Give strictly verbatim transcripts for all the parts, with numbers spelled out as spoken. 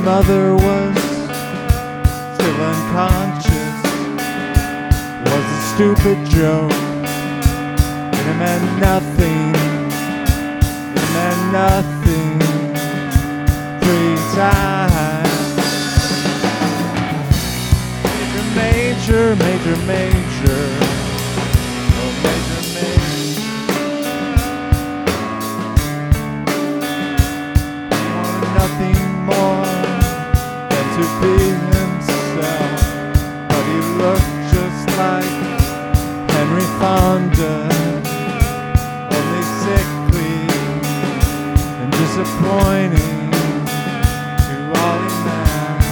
mother was still unconscious was a stupid joke, and it meant nothing, it meant nothing three times. Major, major, major, major, oh major, major. He wanted nothing more than to be himself, but he looked just like Henry Fonda, only sickly and disappointing to all he met.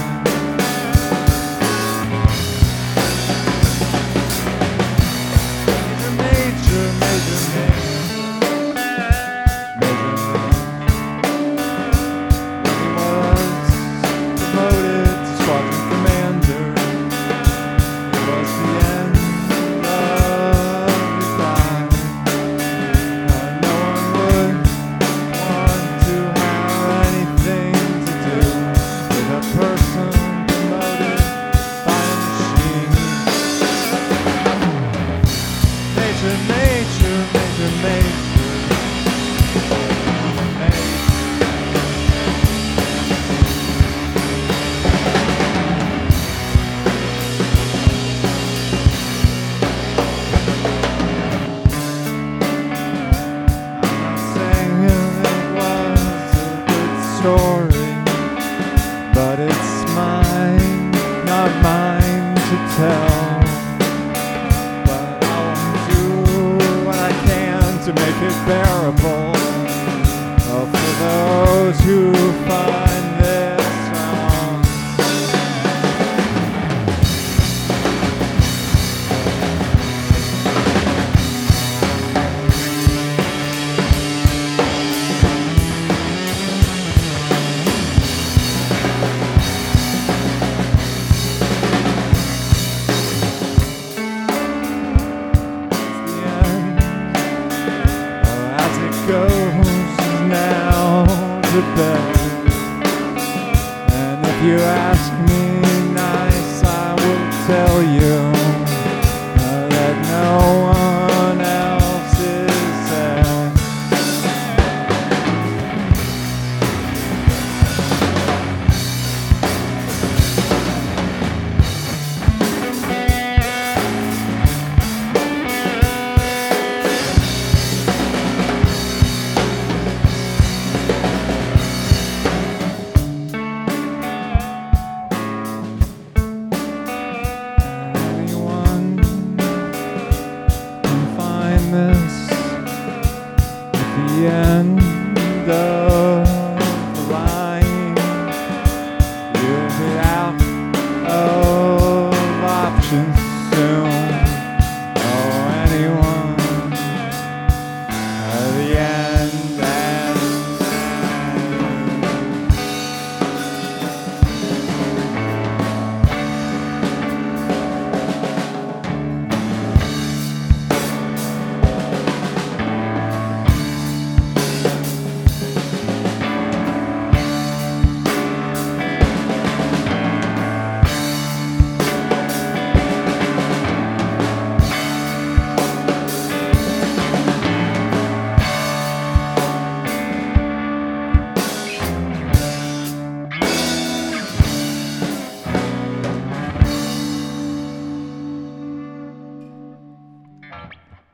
Story, but it's mine, not mine to tell. But I'll do what I can to make it bearable oh, for those who find this wrong. Goes now to bed, and if you ask me nice, I will tell you uh, that no one